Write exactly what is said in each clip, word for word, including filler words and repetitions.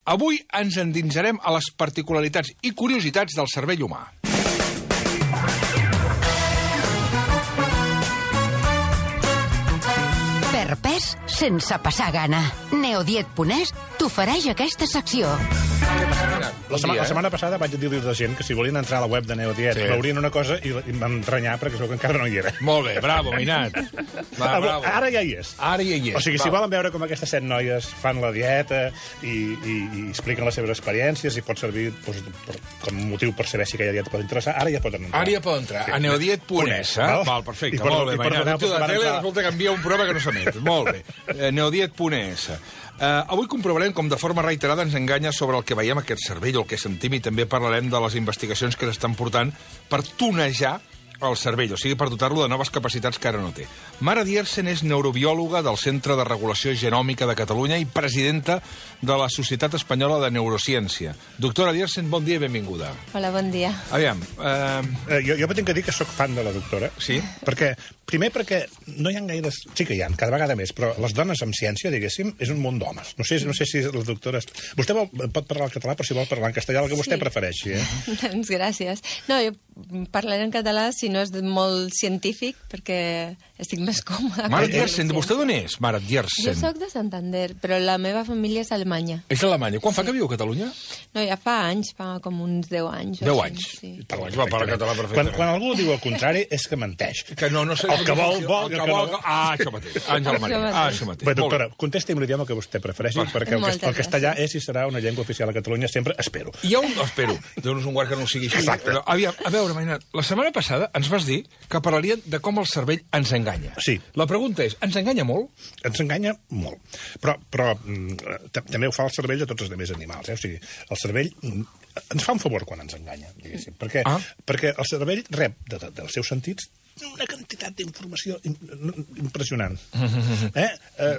Avui ens endinsarem a les particularitats i curiositats del cervell humà. Per pes, sense passar gana. Neodiet punt es t'ofereix aquesta secció. La setmana, la setmana passada vaig dir-li a la gent que si volien entrar a la web de Neodiet sí. veurien una cosa i em van renyar perquè es veu que encara no hi era. Molt bé, bravo, Minat. Va, bravo. Ara ja hi és. Ara ja hi és. O sigui, si bravo. volen veure com aquestes set noies fan la dieta i, i, i expliquen les seves experiències i pot servir doncs, per, com a motiu per saber si aquella dieta pot interessar, ara ja poden entrar. Ara ja poden entrar. Sí. A neodiet punt es, eh? Val? Val, perfecte, per, molt bé, Minat. Tu de tele entrar... resulta que envia un programa que no s'emet. Molt bé. neodiet punt es. Uh, avui comprovarem com de forma reiterada ens enganya sobre el que veiem aquest cervell o el que sentim i també parlarem de les investigacions que s'estan portant per tunejar el cervell, o sigui, per dotar-lo de noves capacitats que ara no té. Mara Diersen és neurobiòloga del Centre de Regulació Genòmica de Catalunya i presidenta de la Societat Espanyola de Neurociència. Doctora Diersen, bon dia i benvinguda. Hola, bon dia. Aviam... Uh... Eh, jo, jo tinc que dir que sóc fan de la doctora. Sí? Perquè, primer perquè no hi ha gaires... Sí que hi ha, cada vegada més, però les dones amb ciència, diguéssim, és un món d'homes. No sé, no sé si les doctores... Vostè vol, pot parlar en català, però si vol parlar en castellà, el que vostè sí. prefereixi, eh? Doncs gràcies. No, jo parlaré en català si no és molt científic, perquè estic més còmoda. Mara Diersen, vostè d'on és, Mara Diersen? Jo soc de Santander, però la meva família és alemanya. És d'Alemanya. Quan fa que viu a Catalunya? No, ja fa anys, fa com uns deu anys. Deu anys? Sí. Parla, va parlar català perfectament. Quan, quan algú diu el contrari és que menteix. Que no, no sé... El que vol, vol, el que vol... No... Ah, això mateix. Àngel Maria. Ah, això mateix. Bé, doctora, contesti amb l'idioma que vostè prefereixi, ah, perquè el, el castellà és i serà una llengua oficial a Catalunya, sempre espero. Hi ha un... Espero. Déu-nos un guard que no sigui així. Exacte. Però, aviam, a veure, Mainat, la setmana passada ens vas dir que parlarien de com el cervell ens enganya. Sí. La pregunta és, ens enganya molt? Ens enganya molt. Però, però també ho fa el cervell de tots els altres animals. Eh? O sigui, el cervell ens fa un favor quan ens enganya, diguéssim. Perquè, ah. perquè el cervell rep de, de, dels seus sentits una quantitat d'informació impressionant. Eh? Eh,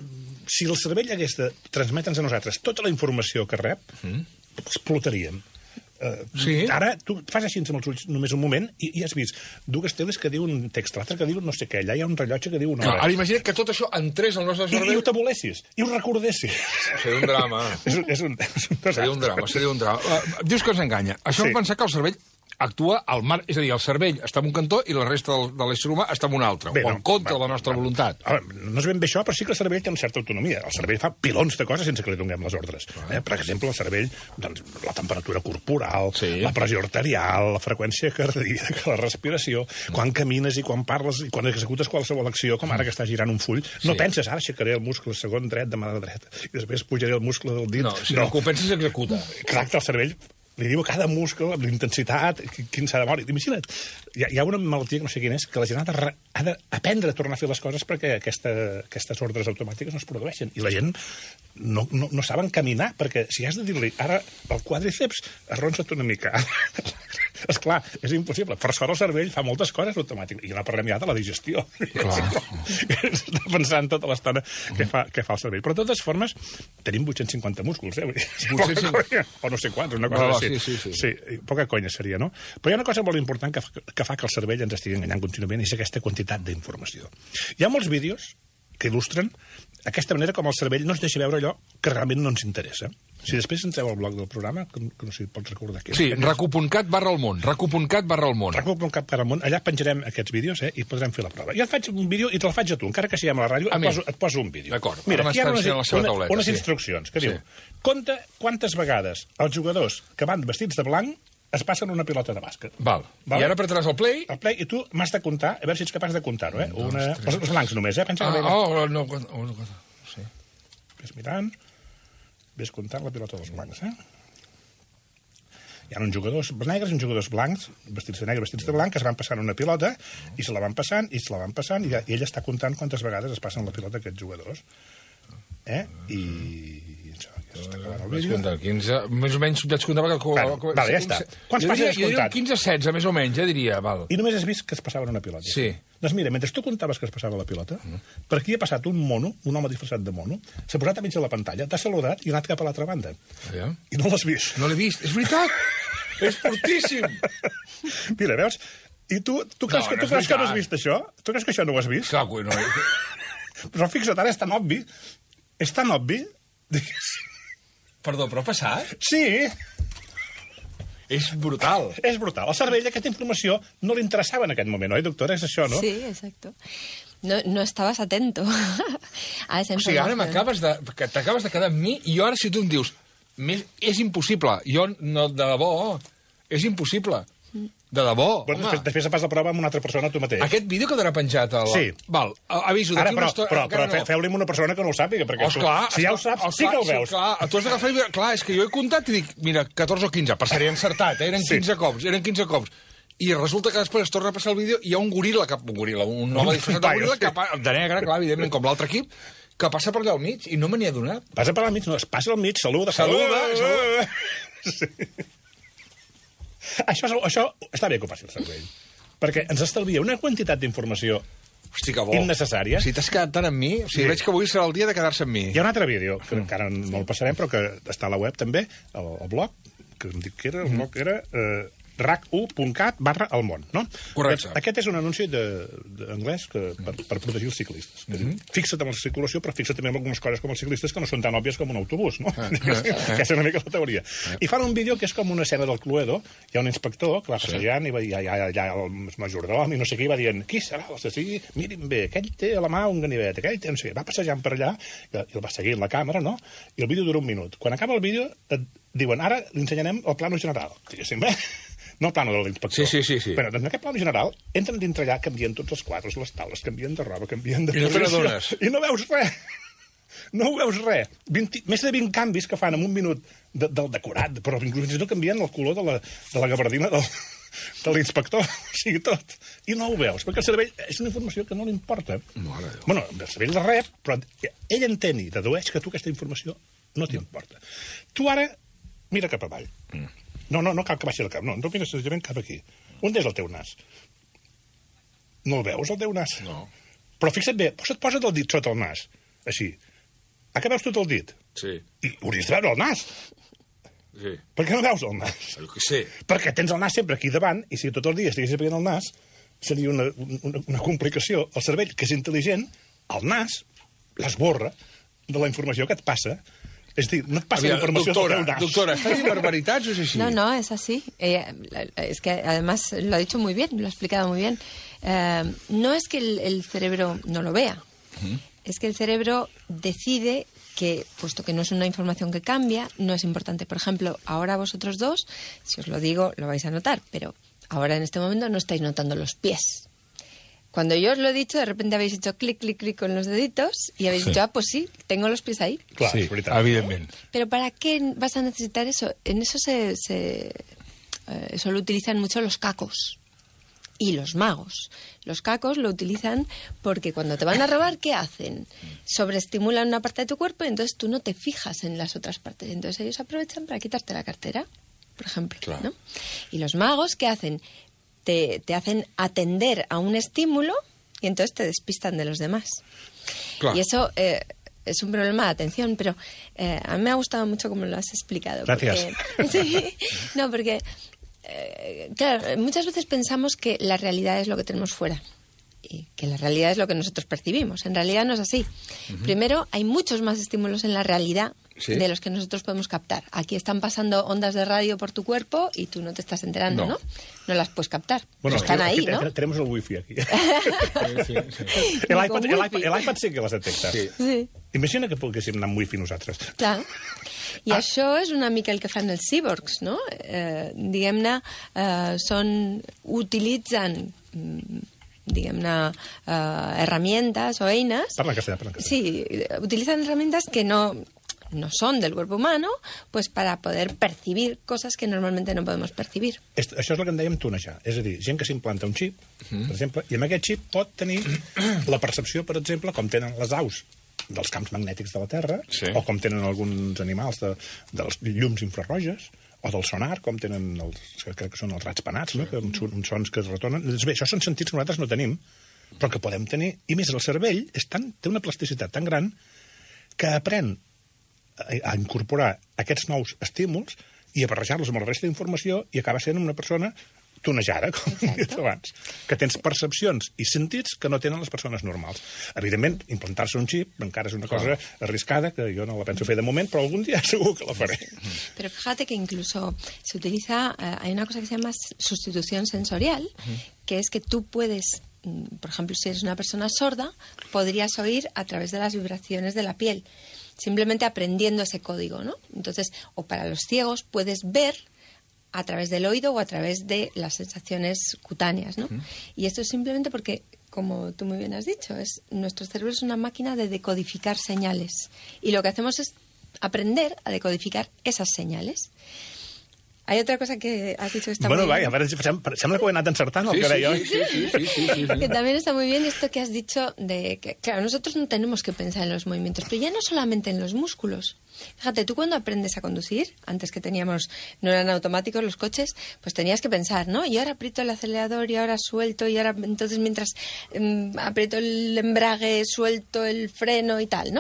si el cervell hagués de transmetre'ns a nosaltres tota la informació que rep, mm. explotaríem. Uh, sí. Ara, tu fas així amb els ulls només un moment i, i has vist dues teles que diuen un text, l'altre que diu no sé què, allà hi ha un rellotge que diu una hora. Ara imagina't que tot això entrés al nostre cervell... I, i ho tabulessis, i ho recordessis. Seria un drama. és, un, és, un, és un seria un drama, seria un drama. Uh, dius que ens enganya. Això sí. Em pensar que el cervell actua al mar, és a dir, el cervell està en un cantó i la resta del, de l'ésser humà està en un altre, bé, o en no, contra va, de la nostra va, voluntat. Va. No és ben bé això, però sí que el cervell té una certa autonomia. El cervell fa pilons de coses sense que li donem les ordres. Eh? Per exemple, el cervell, doncs, la temperatura corporal, sí. la pressió arterial, la freqüència cardíaca, la respiració, quan camines i quan parles i quan executes qualsevol acció, com ara que estàs girant un full, no sí. penses, ara aixecaré el muscle segon dret de mà dreta i després pujaré el muscle del dit. No, si no, no. que ho penses executa. Exacte, el cervell li diu a cada muscle, amb l'intensitat, quin s'ha de moure. Imagina't, hi ha, hi ha una malaltia que no sé quina és, que la gent ha de, ha d'aprendre a tornar a fer les coses perquè aquesta, aquestes ordres automàtiques no es produeixen. I la gent no, no, no saben caminar, perquè si has de dir-li, ara el quadríceps arronsa't una mica. Esclar, és impossible. Per sort el cervell fa moltes coses automàtiques. I no parlem ja de la digestió. Està pensant tota l'estona què fa, què fa el cervell. Però de totes formes, tenim vuit-cents cinquanta músculs, eh? vuit-cents cinquanta O no sé quants, una cosa així. Sí, sí, sí. sí, poca conya seria, no? Però hi ha una cosa molt important que fa, que fa que el cervell ens estigui enganyant contínuament i és aquesta quantitat d'informació. Hi ha molts vídeos que il·lustren aquesta manera com el cervell no ens deixa veure allò que realment no ens interessa. Si després entreu al blog del programa, que, que no sé si pots recordar aquí. Sí, racu.cat barra el món, racu.cat barra el món. racu.cat barra el món, allà penjarem aquests vídeos eh, i podrem fer la prova. Jo et faig un vídeo i te'l faig a tu, encara que siguem a la ràdio, et poso, et poso un vídeo. D'acord, mira, aquí hi ha unes, la seva tauleta, unes sí. instruccions que sí. diu, compta quantes vegades els jugadors que van vestits de blanc es passen una pilota de bàsquet. Val. Val. I ara apretaràs el play? El play, i tu m'has de comptar, a veure si ets capaç de comptar-ho, eh? Un, dos, una... Els blancs només, eh? Pensa ah, que oh, no, no, no, sí. Ves mirant, ves comptant la pilota dels blancs, eh? Hi ha uns jugadors negres i uns jugadors blancs, vestits de negre, vestits de blanc, que es van passant una pilota, i se la van passant, i se la van passant, i, i ell està comptant quantes vegades es passen la pilota aquests jugadors. Eh? I... Està acabant el vídeo. quinze, més o menys vaig comptar... Que... Vale, vale, ja està. Quants passes has comptat? quinze setze, més o menys, ja diria. Val. I només has vist que es passaven una pilota. Sí. Doncs mira, mentre tu comptaves que es passava la pilota, mm. per aquí ha passat un mono, un home disfressat de mono, s'ha posat a mig de la pantalla, t'ha saludat i ha anat cap a l'altra banda. Ja. I no l'has vist. No l'he vist. És veritat! És fortíssim! Mira, veus? I tu, tu creus, no, que, tu no creus que no has vist això? Tu creus que això no ho has vist? Clar que no. Però fixa't, ara és tan obvi, és tan obvi, diguéssim, Perdó, però ha passat? Sí, És brutal. és brutal. Al cervell aquesta informació no li interessava en aquest moment, oi, doctora? És això, no? Sí, exacto. No, no estabas atento a esa O sigui, ara información. m'acabes de... que t'acabes de quedar amb mi i jo ara si tu em dius més, és impossible, jo no, de debò, és impossible. De debò, Bueno, home. després, després fas la prova amb una altra persona, tu mateix. Aquest vídeo quedarà penjat al... Sí. Val, aviso, Ara, d'aquí però, una estona... però, però encara fe- no. feu-li amb una persona que no ho sàpiga, perquè Oh, tu, esclar, si ja ho saps, esclar, sí que ho veus. Sí, clar, tu has d'agafar... i- Clar, és que jo he comptat i dic, mira, catorze o quinze, per ser encertat, eh? eren Sí. quinze cops, eren quinze cops. I resulta que després es torna a passar el vídeo i hi ha un goril·la, que, un goril·la, un home disfressat de paio, goril·la, sí. que, pa- de negre, clar, evidentment, com l'altre equip, que passa per allà al mig i no me n'hi ha donat. Passa per al mig, no, es passa al mig, saluda, Saluda, saluda. Sí. Això, això està bé que ho passi el cervell, perquè ens estalvia una quantitat d'informació. Hosti, que bo. Innecessària. Si t'has quedat tant amb mi, o sigui, Sí. veig que avui serà el dia de quedar-se amb mi. Hi ha un altre vídeo, que encara no el passarem, però que està a la web també, al, al blog, que em dic que era, el blog era eh, rac u punt cat barra el món, no? Correcte. Aquest, aquest és un anunci d'anglès per, per protegir els ciclistes. Que diu, fixa't en la circulació, però fixa't també en algunes coses com els ciclistes que no són tan òbvies com un autobús, no? Que és una mica la teoria. I fan un vídeo que és com una escena del Cluedo, hi ha un inspector que va passejant i va, hi ha, hi ha, hi ha el majordom i no sé què, i va dient, qui serà l'assassí? Mirin bé, aquell té a la mà un ganivet, aquell té, no sé què. Va passejant per allà i el va seguint la càmera, no? I el vídeo dura un minut. Quan acaba el vídeo, et diuen, ara li ensenyarem el plano general. Diguéssim, eh? No el plano de l'inspector. Sí, sí, sí, sí. Però doncs, en aquest plano general entren dintre allà, canvien tots els quadres, les taules, canvien de roba, canvien de... I no te posició, n'adones. I no veus res. No ho veus res. vint, més de vint canvis que fan en un minut de, del decorat, però inclús no canvien el color de la, de la gabardina del, de l'inspector, o sigui, tot. I no ho veus, perquè el cervell és una informació que no li importa. Mare de Déu. Bueno, el cervell la rep, però ell entén i dedueix que tu aquesta informació no t'importa. Tu ara mira cap avall. Mm. No, no, no cal que baixi el cap, no, no mires senzillament cap aquí. On és el teu nas? No el veus, el teu nas? No. Però fixa't bé, posa't, posa't el dit sota el nas, així. A què veus tot el dit? Sí, I hauries de veure el nas. sí. Per què no veus el nas? Jo què sé. Perquè tens el nas sempre aquí davant, i si tot el dia estiguessis veient el nas, seria una, una, una complicació. El cervell, que és intel·ligent, el nas l'esborra de la informació que et passa. És a dir, no et passa la Aviam, informació doctora, del teu nas. doctora, ¿está dient barbaritats o es així? No, no, es así. Eh, es que además lo ha dicho muy bien, lo ha explicado muy bien. Eh, no es que el, el cerebro no lo vea, uh-huh. Es que el cerebro decide que, puesto que no es una información que cambia, no es importante. Por ejemplo, ahora vosotros dos, si os lo digo, lo vais a notar, pero ahora en este momento no estáis notando los pies. Cuando yo os lo he dicho, de repente habéis hecho clic, clic, clic con los deditos y habéis Sí. dicho, ah, pues sí, tengo los pies ahí. Clar, Sí, és veritat. evidentment. Pero ¿para qué vas a necesitar eso? En eso se, se eh, eso lo utilizan mucho los cacos y los magos. Los cacos lo utilizan porque cuando te van a robar, ¿qué hacen? Sobreestimulan una parte de tu cuerpo y entonces tú no te fijas en las otras partes. Entonces ellos aprovechan para quitarte la cartera, por ejemplo. Claro. ¿No? Y los magos, ¿qué hacen? Te, te hacen atender a un estímulo y entonces te despistan de los demás. Claro. Y eso eh, es un problema de atención, pero eh, a mí me ha gustado mucho cómo lo has explicado. Gracias. Porque, sí, no, porque, eh, claro, muchas veces pensamos que la realidad es lo que tenemos fuera y que la realidad es lo que nosotros percibimos. En realidad no es así. Uh-huh. Primero, hay muchos más estímulos en la realidad ¿Sí? de los que nosotros podemos captar. Aquí están pasando ondas de radio por tu cuerpo y tú no te estás enterando, ¿no? ¿no? No las puedes captar. Bueno, están aquí, ahí, aquí ¿no? Tenemos el wifi aquí. Sí, sí, sí. L'iPad sí que les detecta. Sí. Sí. Imagina que poguéssim anar amb wifi nosaltres. Clar. I Ah. això és una mica el que fan els cyborgs, no? Eh, diguem-ne, eh, són... utilitzen... mm, diguem-ne, eh, herramientas o eines... Parla en castellà, parla en castellà. Sí, utilizan herramientas que no, no son del cuerpo humano, pues para poder percibir cosas que normalmente no podemos percibir. Est- Això és el que en dèiem tunejar. És a dir, gent que s'implanta un xip, per exemple, i amb aquest xip pot tenir la percepció, per exemple, com tenen les aus dels camps magnètics de la Terra, Sí. o com tenen alguns animals de, dels llums infraroges, o del sonar, com tenen els, que crec que són els rats penats, no? Que uns, uns sons que es retornen. Doncs bé, això són sentits que nosaltres no tenim, però que podem tenir. I més, el cervell és tan, té una plasticitat tan gran que aprèn a, a incorporar aquests nous estímuls i a barrejar-los amb la resta d'informació i acaba sent una persona tonejada, com he dit abans, que tens percepcions i sentits que no tenen les persones normals. Evidentment, implantar-se un xip encara és una cosa arriscada, que jo no la penso fer de moment, però algun dia segur que la faré. Pero fíjate que incluso se utiliza, eh, hay una cosa que se llama sustitución sensorial, que es que tú puedes, por ejemplo, si eres una persona sorda, podrías oír a través de las vibraciones de la piel, simplemente aprendiendo ese código, ¿no? Entonces, o para los ciegos, puedes ver a través del oído o a través de las sensaciones cutáneas, ¿no? Uh-huh. Y esto es simplemente porque, como tú muy bien has dicho, es nuestro cerebro es una máquina de decodificar señales. Y lo que hacemos es aprender a decodificar esas señales. Hay otra cosa que has dicho que está bueno, muy vaya, bien. Bueno, vaya, sembla que ho he anat encertant, el sí, que deia, sí, sí, sí, sí, sí, sí, sí. Que también está muy bien esto que has dicho de que, claro, nosotros no tenemos que pensar en los movimientos, pero ya no solamente en los músculos. Fíjate, tú cuando aprendes a conducir, antes que teníamos, no eran automáticos los coches, pues tenías que pensar, ¿no? Y ahora aprieto el acelerador y ahora suelto y ahora, entonces mientras um, aprieto el embrague, suelto el freno y tal, ¿no?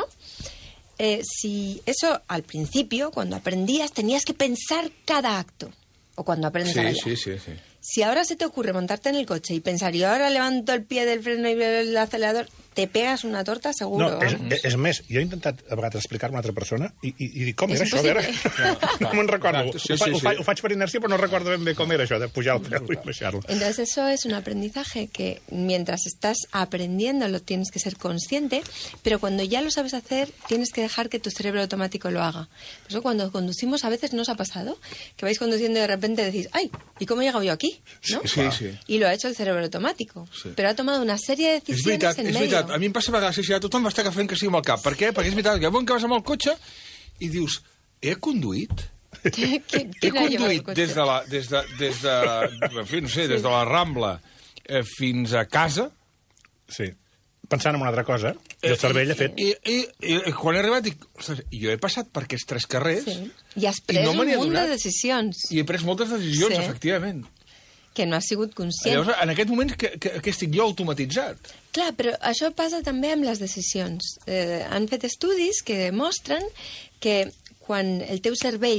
Eh, si eso al principio, cuando aprendías, tenías que pensar cada acto. O cuando aprendes sí, a bailar. Sí, sí, sí. Si ahora se te ocurre montarte en el coche y pensar, y ahora levanto el pie del freno y el acelerador, te pegas una torta seguro. No, és, és més, jo he intentat a vegades explicar-me a una altra persona i, i, i dic, com És era això? A veure, impossible. no me'n recordo. Sí, sí, ho, fa, sí. ho, fa, ho faig per inèrcia, però no recordo ben bé com era això, de pujar el peu i baixar-lo. Entonces eso es un aprendizaje que mientras estás aprendiendo lo tienes que ser consciente, pero cuando ya lo sabes hacer tienes que dejar que tu cerebro automático lo haga. Por eso cuando conducimos a veces nos ha pasado que vais conduciendo y de repente decís, ¡ay! ¿Y cómo he llegado yo aquí? ¿No? Sí, sí. Y lo ha hecho el cerebro automático. Sí. Pero ha tomado una serie de És decisiones veritat, en és medio. veritat. A mi em passa a vegades que tothom m'està agafant que sigui amb el cap. Per què? Perquè és veritat que bon que vas amb el cotxe i dius, he conduït? ¿Qui- qui- He quién ha llevado el conduït coche? des de la, des de, des de, en fi, no sé, des de la Rambla eh, fins a casa. Sí. Pensant en una altra cosa, i el cervell ha fet... I, i, i, i quan he arribat dic, ostres, jo he passat per aquests tres carrers Sí. I has i pres no me un n'he munt de adonat. decisions I he pres moltes decisions, Sí. efectivament. que no has sigut conscient. Llavors, en aquest moment, que, que, que estic jo automatitzat. Clar, però això passa també amb les decisions. Eh, han fet estudis que demostren que quan el teu cervell,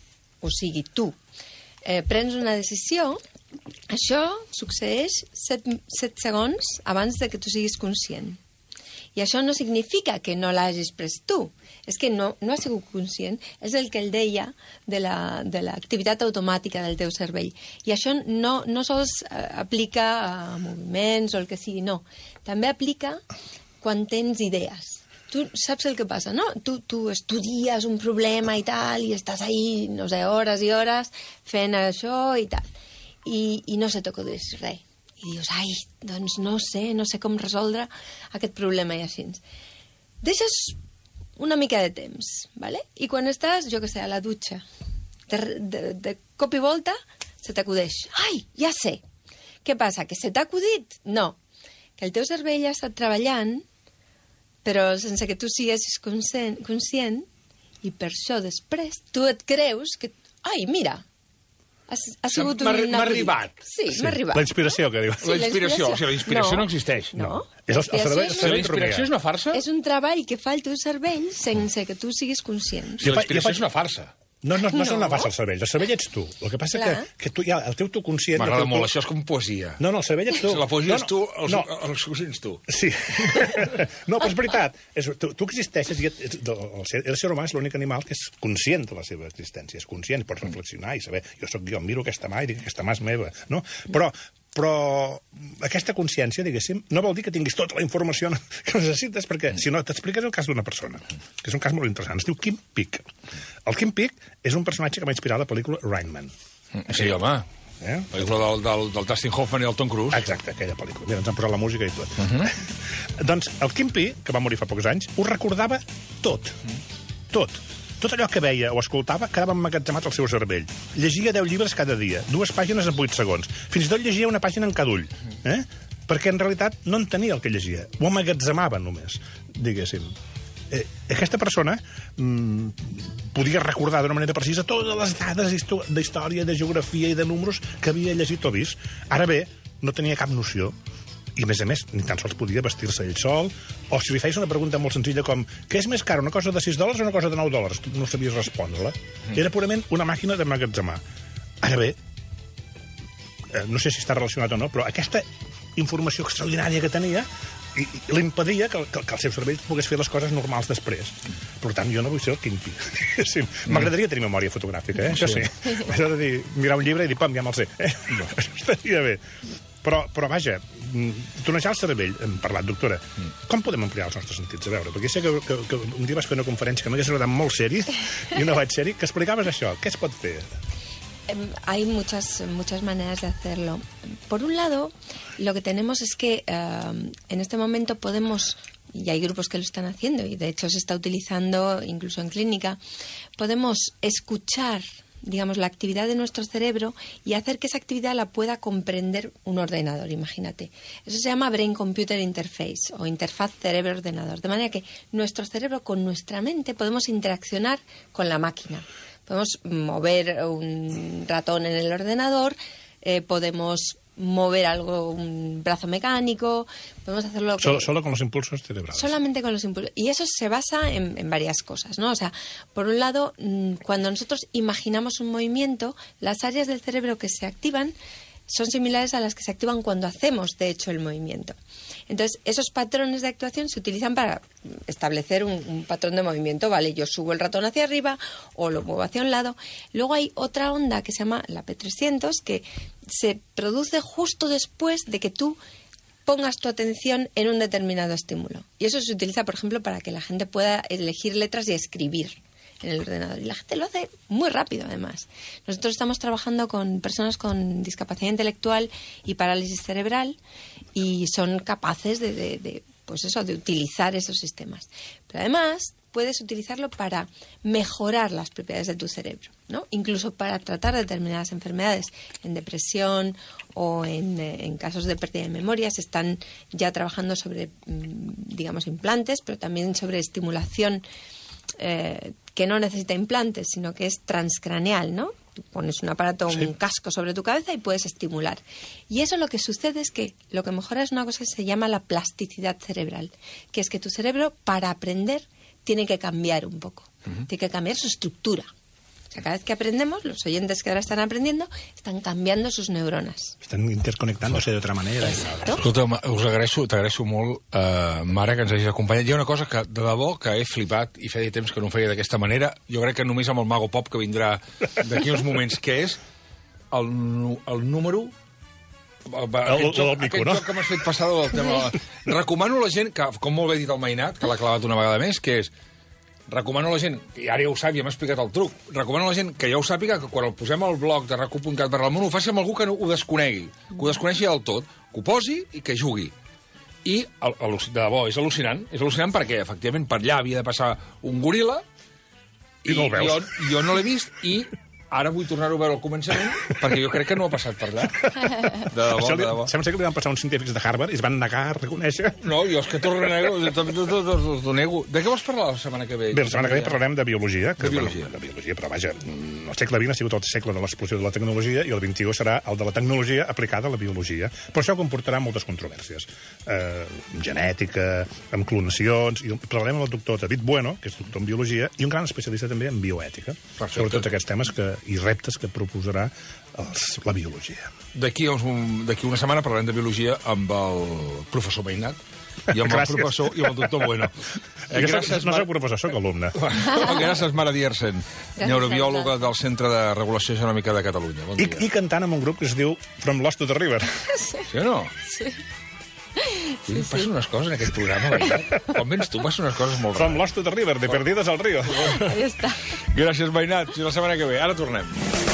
o sigui, tu, eh, prens una decisió, això succeeix set, set segons abans de que tu siguis conscient. I això no significa que no l'hagis pres tu. És que no, no has sigut conscient. És el que ell deia de la, de l'activitat automàtica del teu cervell. I això no, no sols eh, aplica a moviments o el que sigui, no. També aplica quan tens idees. Tu saps el que passa, no? Tu, tu estudies un problema i tal, i estàs ahí, no sé, hores i hores fent això i tal. I, i no se t'acudeix res. I dius, ai, doncs no sé, no sé com resoldre aquest problema i així. Deixes una mica de temps, ¿vale? I quan estàs, jo què sé, a la dutxa, de, de, de cop i volta se t'acudeix. Ai, ja sé. Què passa, que se t'ha acudit? No. Que el teu cervell ha estat treballant, però sense que tu siguessis conscient, conscient i per això després tu et creus que... Ai, mira, ha, ha sigut un M'ha- m'ha acudit. arribat. Sí, m'ha arribat. La inspiració, que dius. Sí, La inspiració, o sigui, la inspiració no, No. existeix. No. És el, el cervell, el és- Si la cervell inspiració és rovella. una farsa, És un treball que fa el teu cervell sense que tu siguis conscient. si Jo la fa- jo inspiració faig- és una farsa. No, no, no, no. No. no passa el cervell. El cervell ets tu. El que passa que, Clar. que tu, ja, el teu tu conscient... el M'agrada teu molt, tu- això és com poesia. No, no, el cervell ets tu. Si la poesia no, és tu, els, no, els cosins tu. Sí. No, però és veritat. És, tu, tu existeixes i et, ets, el, ser, el ser humà és l'únic animal que és conscient de la seva existència. És conscient, pots reflexionar i saber, jo sóc jo, miro aquesta mà i dic, aquesta mà és meva. No? Però, però aquesta consciència, diguéssim, no vol dir que tinguis tota la informació que necessites, perquè si no t'expliques el cas d'una persona, que és un cas molt interessant. Es diu Kim Peek. El Kim Peek és un personatge que va inspirar la pel·lícula Rain Man. Sí, home. Eh? La pel·lícula del, del, del Dustin Hoffman i el Tom Cruise. Exacte, aquella pel·lícula. Mira, ens han posat la música i tot. Uh -huh. Doncs el Kim Peek, que va morir fa pocs anys, ho recordava tot. Tot. Tot allò que veia o escoltava quedava emmagatzemat al seu cervell. Llegia deu llibres cada dia, dues pàgines en vuit segons. Fins i tot llegia una pàgina en cada ull. Eh? Perquè en realitat no entenia el que llegia. Ho emmagatzemava només, diguéssim. Eh, aquesta persona mm, podia recordar d'una manera precisa totes les dades histo- d'història, de geografia i de números que havia llegit o vist. Ara bé, no tenia cap noció i, a més a més, ni tan sols podia vestir-se ell sol, o si li feies una pregunta molt senzilla com què és més car, una cosa de sis dòlars o una cosa de nou dòlars? Tu no sabies respondre-la. Era purament una màquina d'emmagatzemar. Ara bé, eh, no sé si està relacionat o no, però aquesta informació extraordinària que tenia i, i l'impedia que, que, que el seu cervell pogués fer les coses normals després. Per tant, jo no vull ser el Kingpin. Sí, m'agradaria tenir memòria fotogràfica, eh? Això sí. Això de dir, mirar un llibre i dir, pam, ja me'l sé. Eh? Això estaria bé. Però, però vaja, tonejar el cervell, hem parlat, doctora, com podem ampliar els nostres sentits? A veure, perquè sé que, que, que un dia vas fer una conferència que m'hagués agradat molt seri, i no vaig seri, que explicaves això. Què es pot fer? Hay muchas, muchas maneras de hacerlo. Por un lado, lo que tenemos es que eh, en este momento podemos, y hay grupos que lo están haciendo, y de hecho se está utilizando incluso en clínica, podemos escuchar, digamos, la actividad de nuestro cerebro y hacer que esa actividad la pueda comprender un ordenador, imagínate. Eso se llama Brain-Computer Interface, o interfaz cerebro-ordenador. De manera que nuestro cerebro con nuestra mente podemos interaccionar con la máquina. Podemos mover un ratón en el ordenador, eh, podemos mover algo, un brazo mecánico, podemos hacerlo... Solo, solo con los impulsos cerebrales. Solamente con los impulsos. Y eso se basa en, en varias cosas, ¿no? O sea, por un lado, cuando nosotros imaginamos un movimiento, las áreas del cerebro que se activan son similares a las que se activan cuando hacemos, de hecho, el movimiento. Entonces, esos patrones de actuación se utilizan para establecer un, un patrón de movimiento, ¿vale? Yo subo el ratón hacia arriba o lo muevo hacia un lado. Luego hay otra onda que se llama la P trescientos, que se produce justo después de que tú pongas tu atención en un determinado estímulo. Y eso se utiliza, por ejemplo, para que la gente pueda elegir letras y escribir en el ordenador. Y la gente lo hace muy rápido, además. Nosotros estamos trabajando con personas con discapacidad intelectual y parálisis cerebral y son capaces de, de, de, pues eso, de utilizar esos sistemas. Pero además puedes utilizarlo para mejorar las propiedades de tu cerebro, ¿no? Incluso para tratar determinadas enfermedades. En depresión o en, en casos de pérdida de memoria se están ya trabajando sobre, digamos, implantes, pero también sobre estimulación eh, que no necesita implantes, sino que es transcraneal, ¿no? Tú pones un aparato, sí, un casco sobre tu cabeza y puedes estimular. Y eso lo que sucede es que lo que mejora es una cosa que se llama la plasticidad cerebral, que es que tu cerebro, para aprender, tiene que cambiar un poco. Uh-huh. Tiene que cambiar su estructura. O sea, cada vez que aprendemos, los oyentes que ahora están aprendiendo, están cambiando sus neuronas. Estan interconnectant-se d'altra manera. Escolta, us agraeixo, t'agraeixo molt, eh, mare, que ens hagis acompanyat. Hi ha una cosa que, de debò, que he flipat i feia temps que no ho feia d'aquesta manera. Jo crec que només amb el Mago Pop, que vindrà d'aquí uns moments, que és el, el número... El, el, el, el mico, aquest no? joc que m'has fet passar del tema... Recomano a la gent, que, com molt bé ha dit el Mainat, que l'ha clavat una vegada més, que és... Recomano a la gent, i ara ja ho sap, ja m'ha explicat el truc, recomano a la gent que ja ho sàpiga, que quan el posem al blog de rac u punt cat barra el món ho faci amb algú que no ho desconegui, que ho desconeixi del tot, que ho posi i que jugui. I, el, el, de debò, és al·lucinant. És al·lucinant perquè, efectivament, per allà havia de passar un goril·la i, i no el veus. Jo, jo no l'he vist i ara vull tornar-ho a veure al començament perquè jo crec que no ha passat per allà. De debò, Això li, de debò. Sembla que li van passar uns científics de Harvard i es van negar a reconèixer. No, jo és que t'ho renego, t'ho nego. De què vols parlar la setmana que ve? Bé, la setmana que ve parlarem de biologia. Que, de biologia. Bueno, de biologia, però vaja, el segle vint ha sigut el segle de l'explosió de la tecnologia i el vint i u serà el de la tecnologia aplicada a la biologia. Però això comportarà moltes controvèrsies. Eh, genètica, amb clonacions... I parlarem amb el doctor David Bueno, que és doctor en biologia, i un gran especialista també en bioètica, Perfecte. Sobre tots aquests temes que, i reptes que proposarà els, la biologia. D'aquí una setmana parlarem de biologia amb el professor Mainat i amb el professor i amb el doctor Bueno. Eh, gràcies, no soc professor, soc alumne. Gràcies, Mara Diersen, neurobiòloga del Centre de Regulació Genòmica de Catalunya. Bon I, I cantant amb un grup que es diu From Lost to the River. Sí o no? Sí. Sí, sí, passen unes coses en aquest programa, veritat. Quan vens tu, passen unes coses molt rares. From Lost to the River, de Perdidos al Río. Ahí està. Gràcies, Mainat. Fins la setmana que ve. Ara tornem.